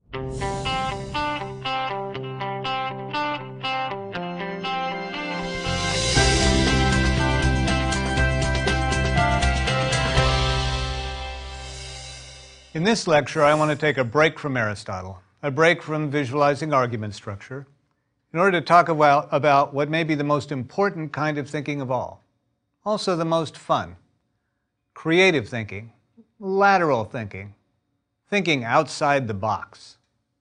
In this lecture, I want to take a break from Aristotle, a break from visualizing argument structure, in order to talk about what may be the most important kind of thinking of all, also the most fun: creative thinking, lateral thinking, thinking outside the box.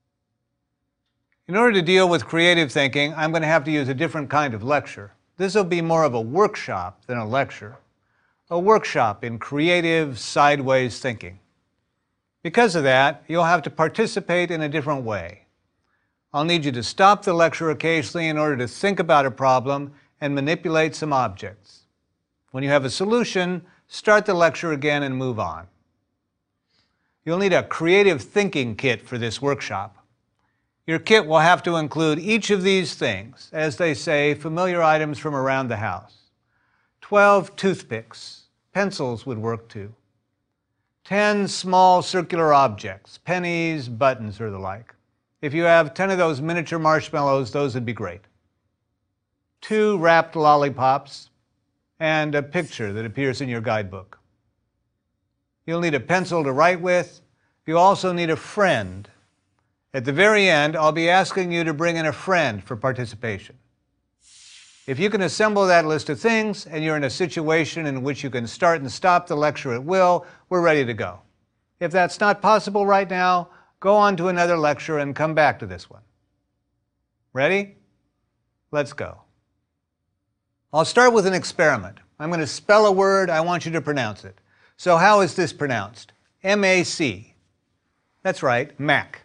In order to deal with creative thinking, I'm going to have to use a different kind of lecture. This will be more of a workshop than a lecture, a workshop in creative, sideways thinking. Because of that, you'll have to participate in a different way. I'll need you to stop the lecture occasionally in order to think about a problem and manipulate some objects. When you have a solution, start the lecture again and move on. You'll need a creative thinking kit for this workshop. Your kit will have to include each of these things, as they say, familiar items from around the house. 12 toothpicks, pencils would work too. 10 small circular objects, pennies, buttons, or the like. If you have 10 of those miniature marshmallows, those would be great. 2 wrapped lollipops, and a picture that appears in your guidebook. You'll need a pencil to write with. You also need a friend. At the very end, I'll be asking you to bring in a friend for participation. If you can assemble that list of things and you're in a situation in which you can start and stop the lecture at will, we're ready to go. If that's not possible right now, go on to another lecture and come back to this one. Ready? Let's go. I'll start with an experiment. I'm going to spell a word. I want you to pronounce it. So how is this pronounced? M-A-C. That's right, Mac.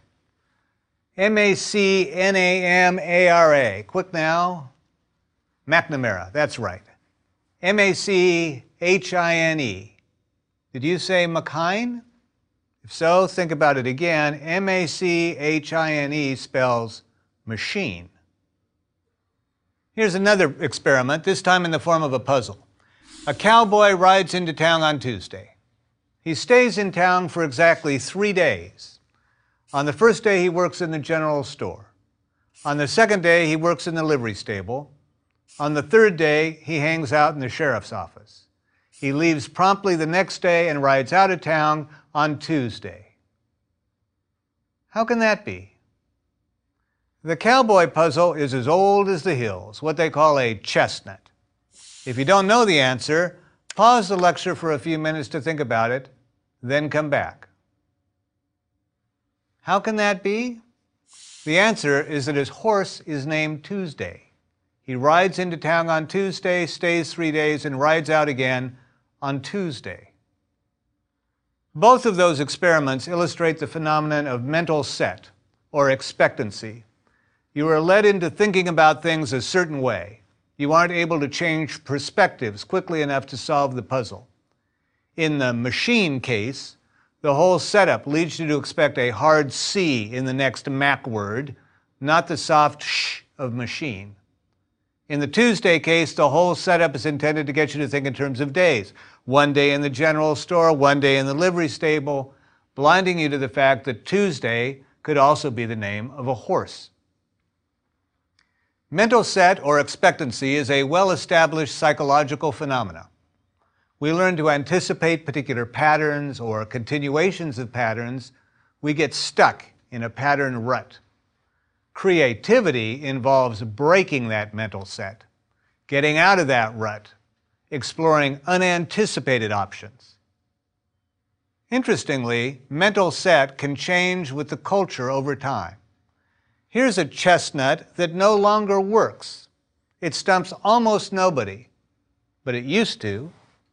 M-A-C-N-A-M-A-R-A. Quick now. McNamara, that's right. M-A-C-H-I-N-E. Did you say McHine? If so, think about it again. M-A-C-H-I-N-E spells machine. Here's another experiment, this time in the form of a puzzle. A cowboy rides into town on Tuesday. He stays in town for exactly 3 days. On the first day, he works in the general store. On the second day, he works in the livery stable. On the third day, he hangs out in the sheriff's office. He leaves promptly the next day and rides out of town on Tuesday. How can that be? The cowboy puzzle is as old as the hills, what they call a chestnut. If you don't know the answer, pause the lecture for a few minutes to think about it, then come back. How can that be? The answer is that his horse is named Tuesday. He rides into town on Tuesday, stays 3 days, and rides out again on Tuesday. Both of those experiments illustrate the phenomenon of mental set, or expectancy. You are led into thinking about things a certain way. You aren't able to change perspectives quickly enough to solve the puzzle. In the machine case, the whole setup leads you to expect a hard C in the next Mac word, not the soft sh of machine. In the Tuesday case, the whole setup is intended to get you to think in terms of days. 1 day in the general store, 1 day in the livery stable, blinding you to the fact that Tuesday could also be the name of a horse. Mental set or expectancy is a well-established psychological phenomenon. We learn to anticipate particular patterns or continuations of patterns. We get stuck in a pattern rut. Creativity involves breaking that mental set, getting out of that rut, exploring unanticipated options. Interestingly, mental set can change with the culture over time. Here's a chestnut that no longer works. It stumps almost nobody, but it used to.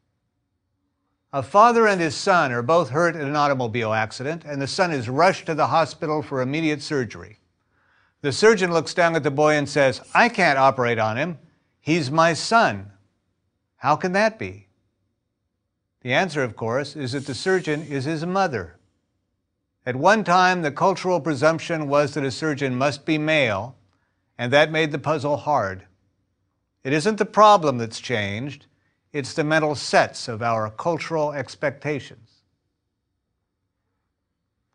A father and his son are both hurt in an automobile accident, and the son is rushed to the hospital for immediate surgery. The surgeon looks down at the boy and says, "I can't operate on him. He's my son." How can that be? The answer, of course, is that the surgeon is his mother. At one time, the cultural presumption was that a surgeon must be male, and that made the puzzle hard. It isn't the problem that's changed, it's the mental sets of our cultural expectations.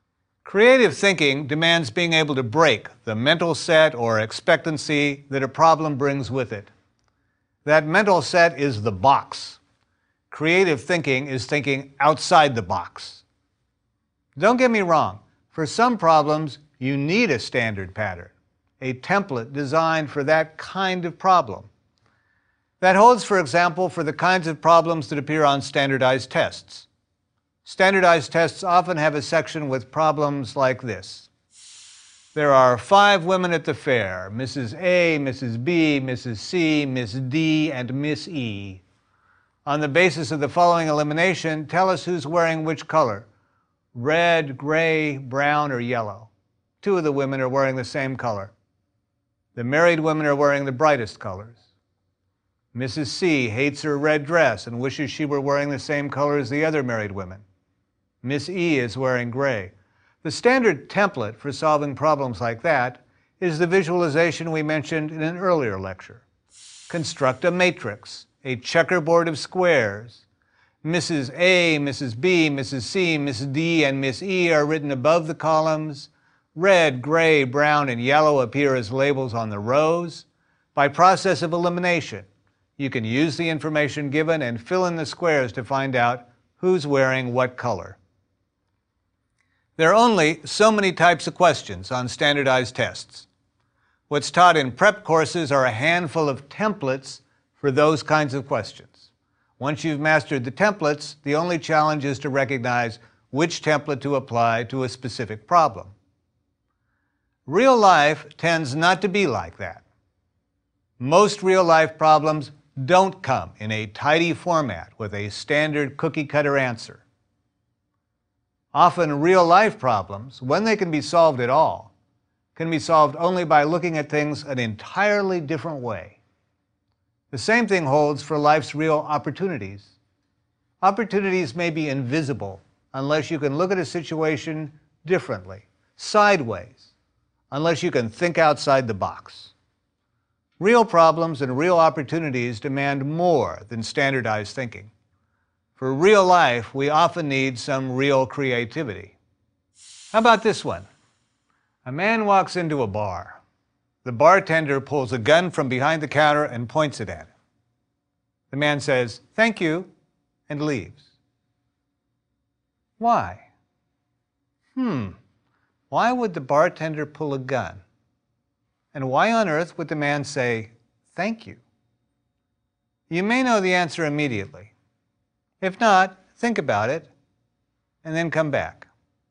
Creative thinking demands being able to break the mental set or expectancy that a problem brings with it. That mental set is the box. Creative thinking is thinking outside the box. Don't get me wrong, for some problems you need a standard pattern, a template designed for that kind of problem. That holds, for example, for the kinds of problems that appear on standardized tests. Standardized tests often have a section with problems like this. There are 5 women at the fair, Mrs. A, Mrs. B, Mrs. C, Miss D, and Miss E. On the basis of the following elimination, tell us who's wearing which color: red, gray, brown, or yellow. 2 of the women are wearing the same color. The married women are wearing the brightest colors. Mrs. C hates her red dress and wishes she were wearing the same color as the other married women. Miss E is wearing gray. The standard template for solving problems like that is the visualization we mentioned in an earlier lecture. Construct a matrix, a checkerboard of squares. Mrs. A, Mrs. B, Mrs. C, Miss D, and Miss E are written above the columns. Red, gray, brown, and yellow appear as labels on the rows. By process of elimination, you can use the information given and fill in the squares to find out who's wearing what color. There are only so many types of questions on standardized tests. What's taught in prep courses are a handful of templates for those kinds of questions. Once you've mastered the templates, the only challenge is to recognize which template to apply to a specific problem. Real life tends not to be like that. Most real-life problems don't come in a tidy format with a standard cookie-cutter answer. Often real-life problems, when they can be solved at all, can be solved only by looking at things an entirely different way. The same thing holds for life's real opportunities. Opportunities may be invisible unless you can look at a situation differently, sideways, unless you can think outside the box. Real problems and real opportunities demand more than standardized thinking. For real life, we often need some real creativity. How about this one? A man walks into a bar. The bartender pulls a gun from behind the counter and points it at him. The man says, "Thank you," and leaves. Why? Why would the bartender pull a gun? And why on earth would the man say, "Thank you"? You may know the answer immediately. If not, think about it, and then come back.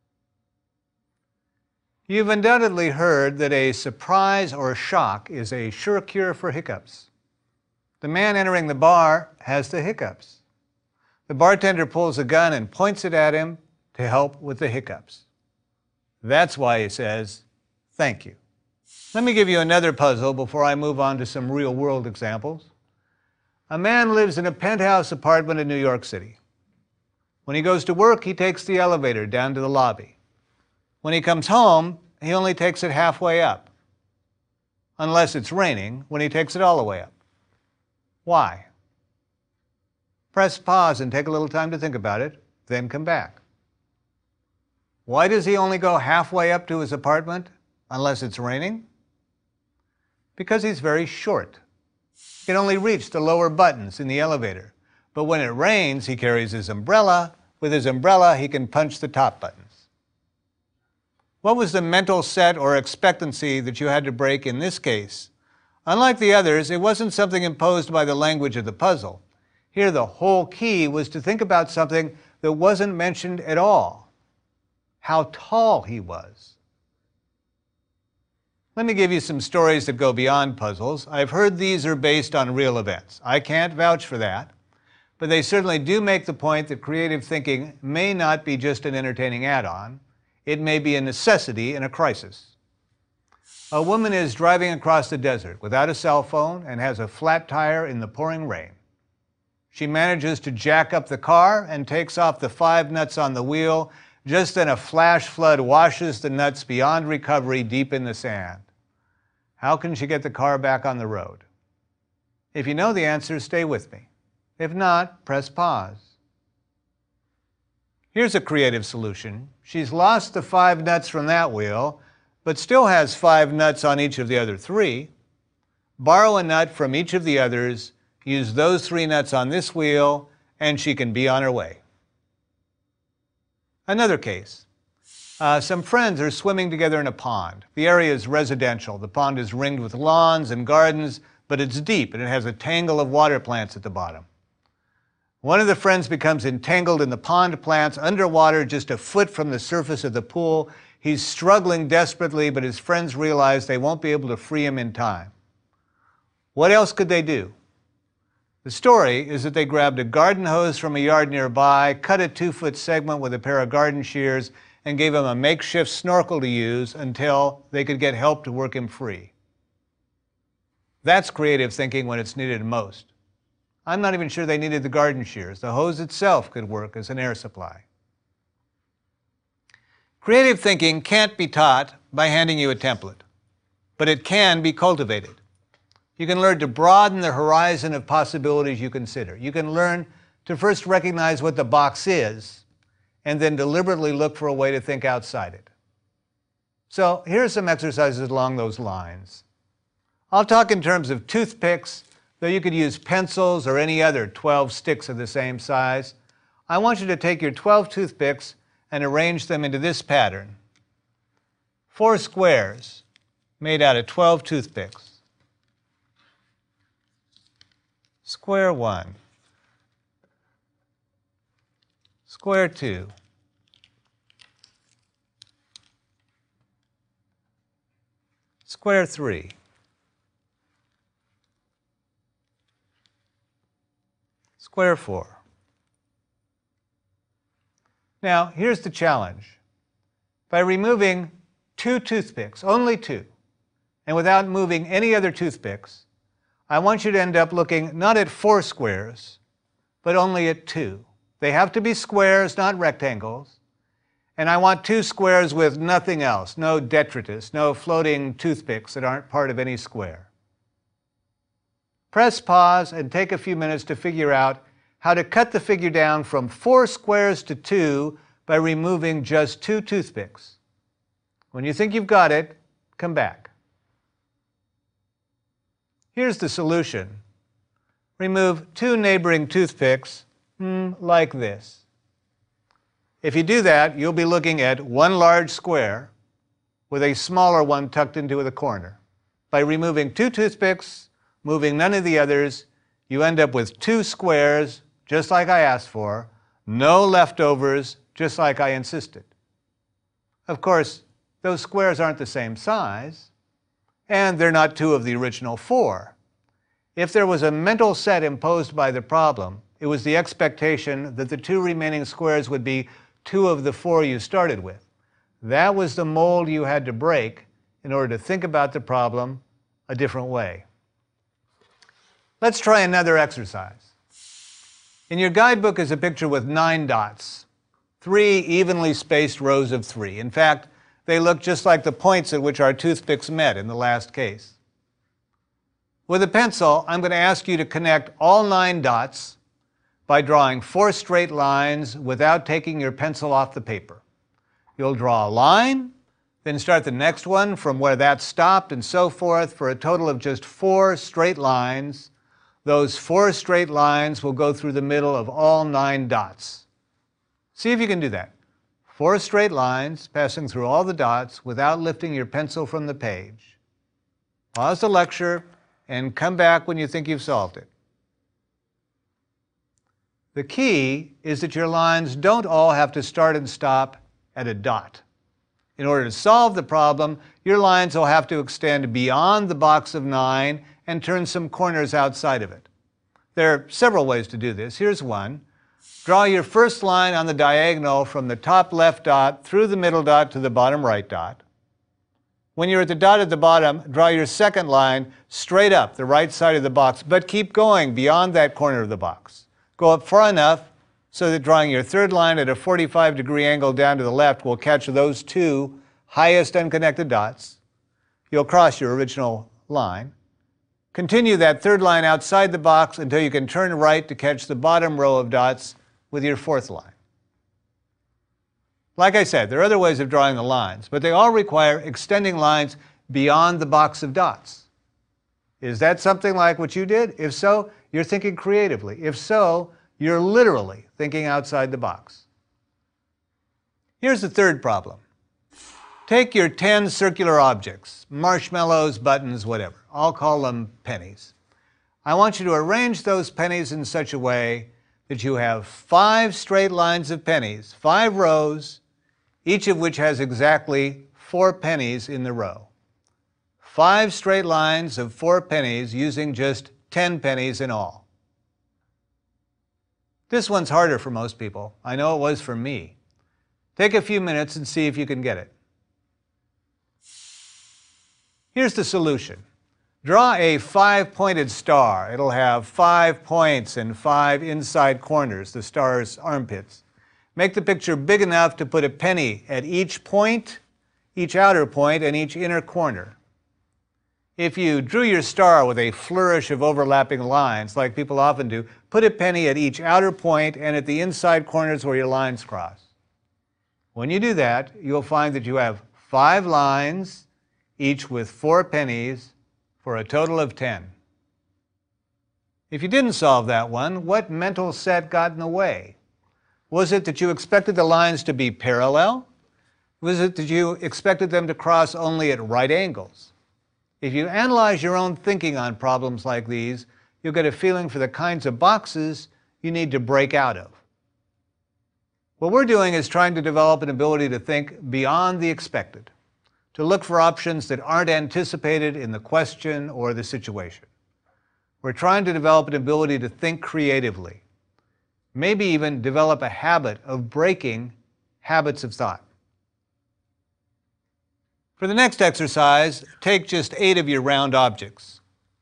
You've undoubtedly heard that a surprise or shock is a sure cure for hiccups. The man entering the bar has the hiccups. The bartender pulls a gun and points it at him to help with the hiccups. That's why he says, "Thank you." Let me give you another puzzle before I move on to some real-world examples. A man lives in a penthouse apartment in New York City. When he goes to work, he takes the elevator down to the lobby. When he comes home, he only takes it halfway up. Unless it's raining, when he takes it all the way up. Why? Press pause and take a little time to think about it, then come back. Why does he only go halfway up to his apartment unless it's raining? Because he's very short. He can only reach the lower buttons in the elevator. But when it rains, he carries his umbrella. With his umbrella, he can punch the top buttons. What was the mental set or expectancy that you had to break in this case? Unlike the others, it wasn't something imposed by the language of the puzzle. Here, the whole key was to think about something that wasn't mentioned at all: how tall he was. Let me give you some stories that go beyond puzzles. I've heard these are based on real events. I can't vouch for that, but they certainly do make the point that creative thinking may not be just an entertaining add-on. It may be a necessity in a crisis. A woman is driving across the desert without a cell phone and has a flat tire in the pouring rain. She manages to jack up the car and takes off the 5 nuts on the wheel. Just then a flash flood washes the nuts beyond recovery deep in the sand. How can she get the car back on the road? If you know the answer, stay with me. If not, press pause. Here's a creative solution. She's lost the 5 nuts from that wheel, but still has 5 nuts on each of the other 3. Borrow a nut from each of the others, use those 3 nuts on this wheel, and she can be on her way. Another case. Some friends are swimming together in a pond. The area is residential. The pond is ringed with lawns and gardens, but it's deep and it has a tangle of water plants at the bottom. One of the friends becomes entangled in the pond plants underwater just a foot from the surface of the pool. He's struggling desperately, but his friends realize they won't be able to free him in time. What else could they do? The story is that they grabbed a garden hose from a yard nearby, cut a 2-foot segment with a pair of garden shears, and gave him a makeshift snorkel to use until they could get help to work him free. That's creative thinking when it's needed most. I'm not even sure they needed the garden shears. The hose itself could work as an air supply. Creative thinking can't be taught by handing you a template, but it can be cultivated. You can learn to broaden the horizon of possibilities you consider. You can learn to first recognize what the box is, and then deliberately look for a way to think outside it. So here are some exercises along those lines. I'll talk in terms of toothpicks, though you could use pencils or any other 12 sticks of the same size. I want you to take your 12 toothpicks and arrange them into this pattern. 4 squares made out of 12 toothpicks. Square 1. Square 2. Square 3. Square 4. Now, here's the challenge. By removing 2 toothpicks, only 2, and without moving any other toothpicks, I want you to end up looking not at 4 squares, but only at 2. They have to be squares, not rectangles. And I want 2 squares with nothing else, no detritus, no floating toothpicks that aren't part of any square. Press pause and take a few minutes to figure out how to cut the figure down from 4 squares to 2 by removing just 2 toothpicks. When you think you've got it, come back. Here's the solution. Remove 2 neighboring toothpicks, like this. If you do that, you'll be looking at 1 large square with a smaller one tucked into the corner. By removing 2 toothpicks, moving none of the others, you end up with 2 squares, just like I asked for, no leftovers, just like I insisted. Of course, those squares aren't the same size, and they're not 2 of the original 4. If there was a mental set imposed by the problem, it was the expectation that the 2 remaining squares would be 2 of the 4 you started with. That was the mold you had to break in order to think about the problem a different way. Let's try another exercise. In your guidebook is a picture with 9 dots, 3 evenly spaced rows of 3. In fact, they look just like the points at which our toothpicks met in the last case. With a pencil, I'm going to ask you to connect all 9 dots by drawing 4 straight lines without taking your pencil off the paper. You'll draw a line, then start the next one from where that stopped, and so forth for a total of just 4 straight lines. Those 4 straight lines will go through the middle of all 9 dots. See if you can do that. 4 straight lines passing through all the dots without lifting your pencil from the page. Pause the lecture and come back when you think you've solved it. The key is that your lines don't all have to start and stop at a dot. In order to solve the problem, your lines will have to extend beyond the box of 9 and turn some corners outside of it. There are several ways to do this. Here's one. Draw your first line on the diagonal from the top left dot through the middle dot to the bottom right dot. When you're at the dot at the bottom, draw your second line straight up the right side of the box, but keep going beyond that corner of the box. Go up far enough so that drawing your third line at a 45-degree angle down to the left will catch those 2 highest unconnected dots. You'll cross your original line. Continue that third line outside the box until you can turn right to catch the bottom row of dots with your fourth line. Like I said, there are other ways of drawing the lines, but they all require extending lines beyond the box of dots. Is that something like what you did? If so, you're thinking creatively. If so, you're literally thinking outside the box. Here's the third problem. Take your 10 circular objects, marshmallows, buttons, whatever. I'll call them pennies. I want you to arrange those pennies in such a way that you have 5 straight lines of pennies, 5 rows, each of which has exactly 4 pennies in the row. 5 straight lines of 4 pennies using just 10 pennies in all. This one's harder for most people. I know it was for me. Take a few minutes and see if you can get it. Here's the solution. Draw a 5-pointed star. It'll have 5 points and 5 inside corners, the star's armpits. Make the picture big enough to put a penny at each point, each outer point, and each inner corner. If you drew your star with a flourish of overlapping lines, like people often do, put a penny at each outer point and at the inside corners where your lines cross. When you do that, you'll find that you have 5 lines, each with 4 pennies, for a total of 10. If you didn't solve that one, what mental set got in the way? Was it that you expected the lines to be parallel? Was it that you expected them to cross only at right angles? If you analyze your own thinking on problems like these, you'll get a feeling for the kinds of boxes you need to break out of. What we're doing is trying to develop an ability to think beyond the expected, to look for options that aren't anticipated in the question or the situation. We're trying to develop an ability to think creatively, maybe even develop a habit of breaking habits of thought. For the next exercise, take just 8 of your round objects.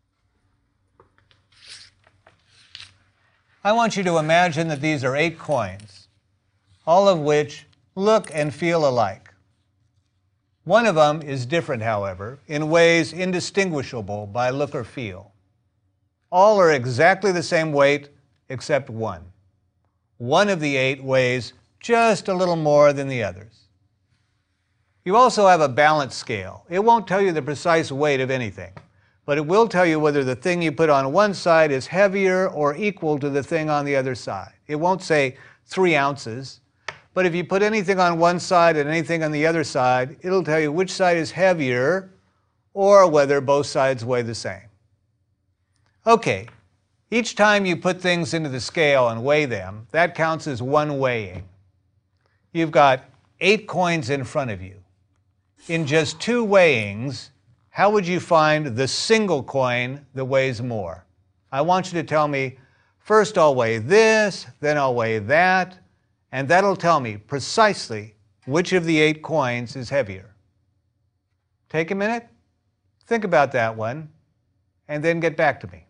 I want you to imagine that these are 8 coins, all of which look and feel alike. One of them is different, however, in ways indistinguishable by look or feel. All are exactly the same weight except one. One of the 8 weighs just a little more than the others. You also have a balance scale. It won't tell you the precise weight of anything, but it will tell you whether the thing you put on one side is heavier or equal to the thing on the other side. It won't say 3 ounces. But if you put anything on one side and anything on the other side, it'll tell you which side is heavier or whether both sides weigh the same. Okay, each time you put things into the scale and weigh them, that counts as one weighing. You've got 8 coins in front of you. In just 2 weighings, how would you find the single coin that weighs more? I want you to tell me, first I'll weigh this, then I'll weigh that, and that'll tell me precisely which of the 8 coins is heavier. Take a minute, think about that one, and then get back to me.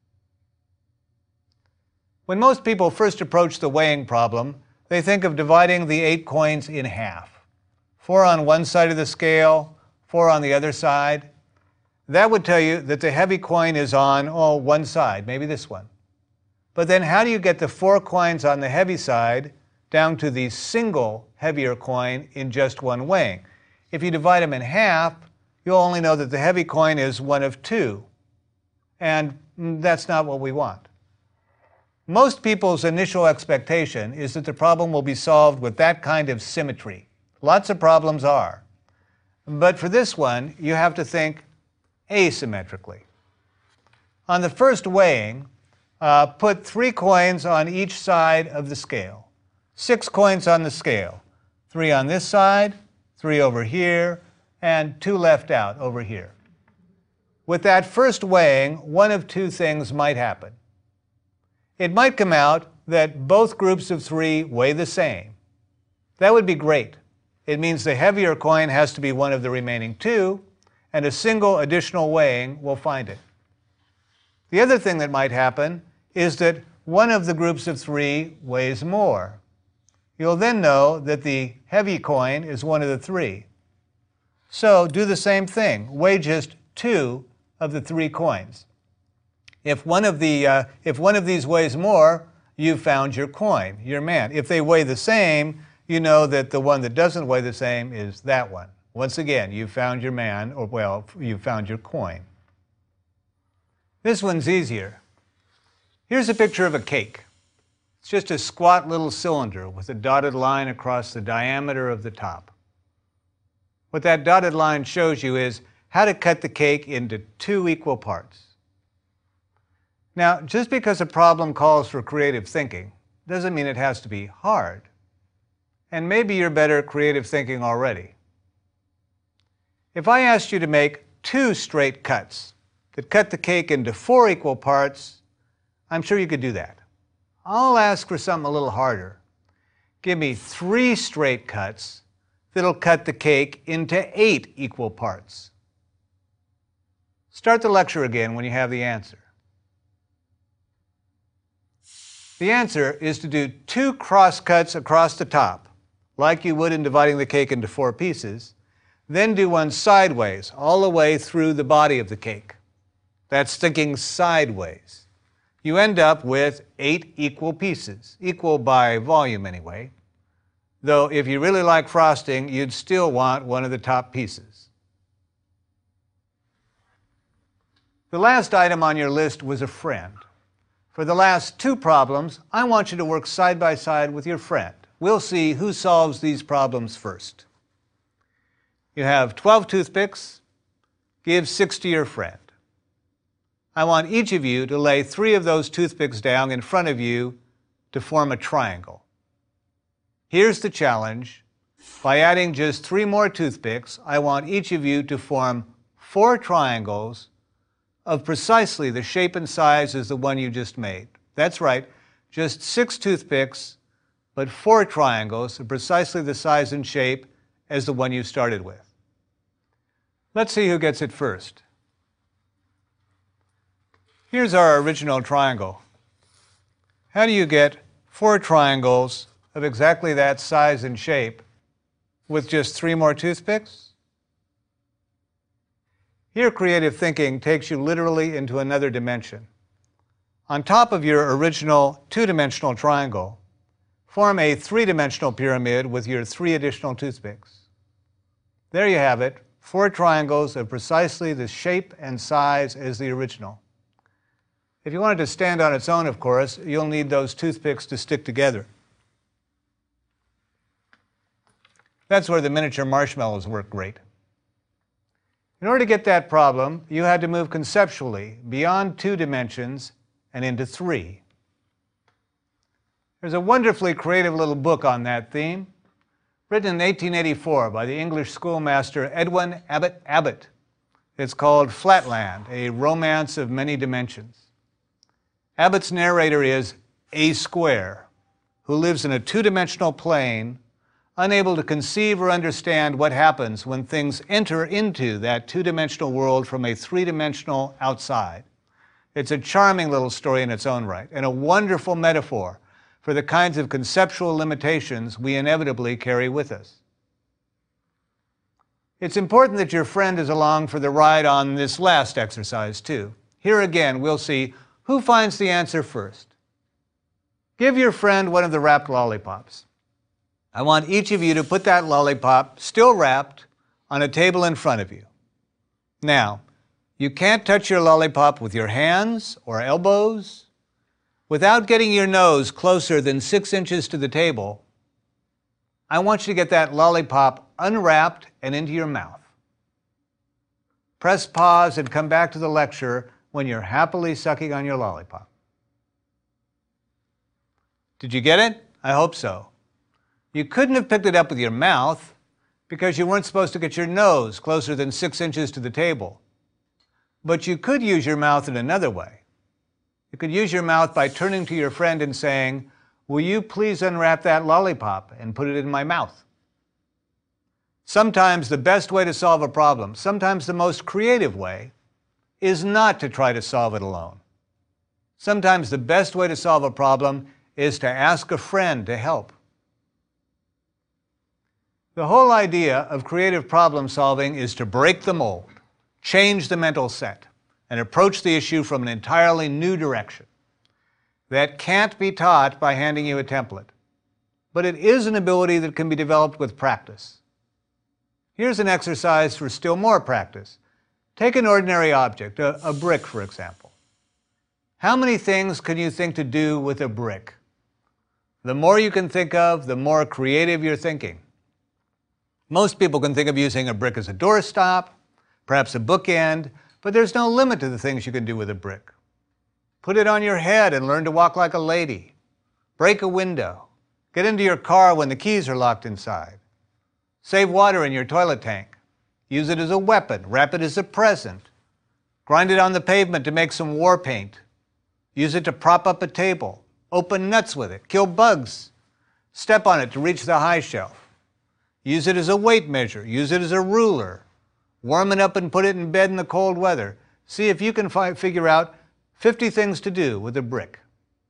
When most people first approach the weighing problem, they think of dividing the 8 coins in half. 4 on one side of the scale, 4 on the other side. That would tell you that the heavy coin is on, one side, maybe this one. But then how do you get the 4 coins on the heavy side down to the single heavier coin in just one weighing? If you divide them in half, you'll only know that the heavy coin is one of 2. And that's not what we want. Most people's initial expectation is that the problem will be solved with that kind of symmetry. Lots of problems are. But for this one, you have to think asymmetrically. On the first weighing, put 3 coins on each side of the scale. 6 coins on the scale. 3 on this side, 3 over here, and 2 left out over here. With that first weighing, one of 2 things might happen. It might come out that both groups of 3 weigh the same. That would be great. It means the heavier coin has to be one of the remaining 2, and a single additional weighing will find it. The other thing that might happen is that one of the groups of 3 weighs more. You'll then know that the heavy coin is one of the 3. So do the same thing. Weigh just 2 of the 3 coins. If one of these weighs more, you've found your coin, your man. If they weigh the same, you know that the one that doesn't weigh the same is that one. Once again, you found your man, or well, you found your coin. This one's easier. Here's a picture of a cake. It's just a squat little cylinder with a dotted line across the diameter of the top. What that dotted line shows you is how to cut the cake into 2 equal parts. Now, just because a problem calls for creative thinking doesn't mean it has to be hard. And maybe you're better at creative thinking already. If I asked you to make 2 straight cuts that cut the cake into 4 equal parts, I'm sure you could do that. I'll ask for something a little harder. Give me 3 straight cuts that'll cut the cake into 8 equal parts. Start the lecture again when you have the answer. The answer is to do 2 cross cuts across the top, like you would in dividing the cake into 4 pieces, then do one sideways, all the way through the body of the cake. That's thinking sideways. You end up with 8 equal pieces, equal by volume anyway, though if you really like frosting, you'd still want one of the top pieces. The last item on your list was a friend. For the last 2 problems, I want you to work side by side with your friend. We'll see who solves these problems first. You have 12 toothpicks. Give 6 to your friend. I want each of you to lay 3 of those toothpicks down in front of you to form a triangle. Here's the challenge. By adding just 3 more toothpicks, I want each of you to form 4 triangles of precisely the shape and size as the one you just made. That's right, just 6 toothpicks, but 4 triangles of precisely the size and shape as the one you started with. Let's see who gets it first. Here's our original triangle. How do you get 4 triangles of exactly that size and shape with just 3 more toothpicks? Here, creative thinking takes you literally into another dimension. On top of your original 2-dimensional triangle, form a 3-dimensional pyramid with your 3 additional toothpicks. There you have it, 4 triangles of precisely the shape and size as the original. If you want it to stand on its own, of course, you'll need those toothpicks to stick together. That's where the miniature marshmallows work great. In order to get that problem, you had to move conceptually beyond 2 dimensions and into 3. There's a wonderfully creative little book on that theme, written in 1884 by the English schoolmaster Edwin Abbott Abbott. It's called Flatland, a romance of many dimensions. Abbott's narrator is A Square, who lives in a 2-dimensional plane, unable to conceive or understand what happens when things enter into that 2-dimensional world from a 3-dimensional outside. It's a charming little story in its own right, and a wonderful metaphor for the kinds of conceptual limitations we inevitably carry with us. It's important that your friend is along for the ride on this last exercise, too. Here again, we'll see who finds the answer first. Give your friend one of the wrapped lollipops. I want each of you to put that lollipop, still wrapped, on a table in front of you. Now, you can't touch your lollipop with your hands or elbows. Without getting your nose closer than 6 inches to the table, I want you to get that lollipop unwrapped and into your mouth. Press pause and come back to the lecture when you're happily sucking on your lollipop. Did you get it? I hope so. You couldn't have picked it up with your mouth because you weren't supposed to get your nose closer than 6 inches to the table. But you could use your mouth in another way. You could use your mouth by turning to your friend and saying, "Will you please unwrap that lollipop and put it in my mouth?" Sometimes the best way to solve a problem, sometimes the most creative way, is not to try to solve it alone. Sometimes the best way to solve a problem is to ask a friend to help. The whole idea of creative problem solving is to break the mold, change the mental set, and approach the issue from an entirely new direction. That can't be taught by handing you a template. but it is an ability that can be developed with practice. Here's an exercise for still more practice. Take an ordinary object, a brick, for example. How many things can you think to do with a brick? The more you can think of, the more creative you're thinking. Most people can think of using a brick as a doorstop, perhaps a bookend, but there's no limit to the things you can do with a brick. Put it on your head and learn to walk like a lady. Break a window. Get into your car when the keys are locked inside. Save water in your toilet tank. Use it as a weapon. Wrap it as a present. Grind it on the pavement to make some war paint. Use it to prop up a table. Open nuts with it. Kill bugs. Step on it to reach the high shelf. Use it as a weight measure. Use it as a ruler. Warm it up and put it in bed in the cold weather. See if you can figure out 50 things to do with a brick.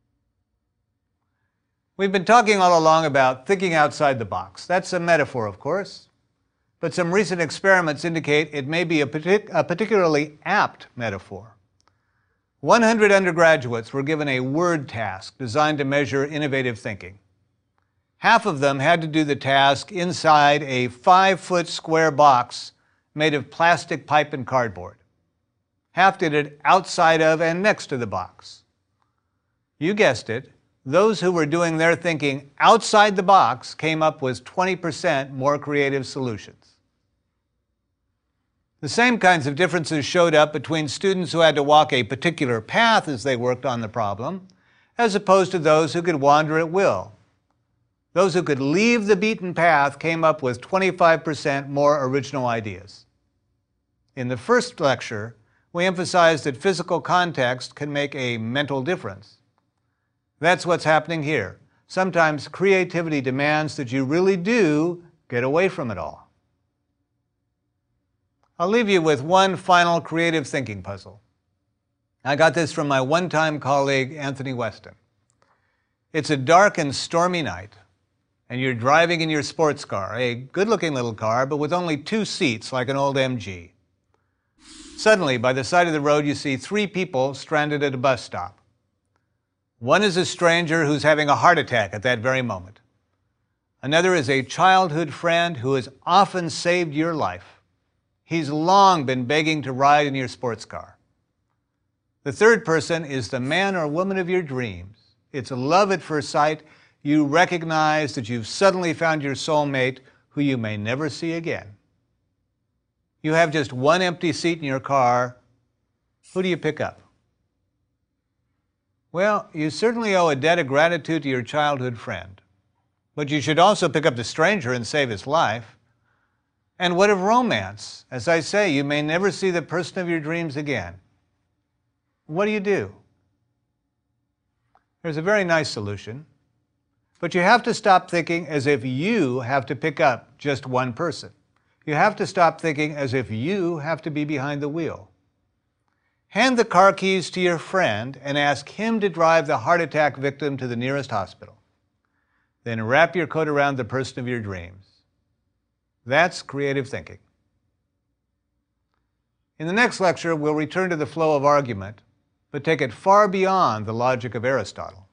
We've been talking all along about thinking outside the box. That's a metaphor, of course, but some recent experiments indicate it may be a particularly apt metaphor. 100 undergraduates were given a word task designed to measure innovative thinking. Half of them had to do the task inside a 5-foot square box made of plastic pipe and cardboard. Half did it outside of and next to the box. You guessed it, those who were doing their thinking outside the box came up with 20% more creative solutions. The same kinds of differences showed up between students who had to walk a particular path as they worked on the problem, as opposed to those who could wander at will. Those who could leave the beaten path came up with 25% more original ideas. In the first lecture, we emphasized that physical context can make a mental difference. That's what's happening here. Sometimes creativity demands that you really do get away from it all. I'll leave you with one final creative thinking puzzle. I got this from my one-time colleague, Anthony Weston. It's a dark and stormy night, and you're driving in your sports car, a good-looking little car, but with only 2 seats like an old MG. Suddenly, by the side of the road, you see 3 people stranded at a bus stop. One is a stranger who's having a heart attack at that very moment. Another is a childhood friend who has often saved your life. He's long been begging to ride in your sports car. The third person is the man or woman of your dreams. It's a love at first sight. You recognize that you've suddenly found your soulmate who you may never see again. You have just one empty seat in your car. Who do you pick up? Well, you certainly owe a debt of gratitude to your childhood friend. But you should also pick up the stranger and save his life. And what of romance? As I say, you may never see the person of your dreams again. What do? There's a very nice solution. But you have to stop thinking as if you have to pick up just one person. You have to stop thinking as if you have to be behind the wheel. Hand the car keys to your friend and ask him to drive the heart attack victim to the nearest hospital. Then wrap your coat around the person of your dreams. That's creative thinking. In the next lecture, we'll return to the flow of argument, but take it far beyond the logic of Aristotle.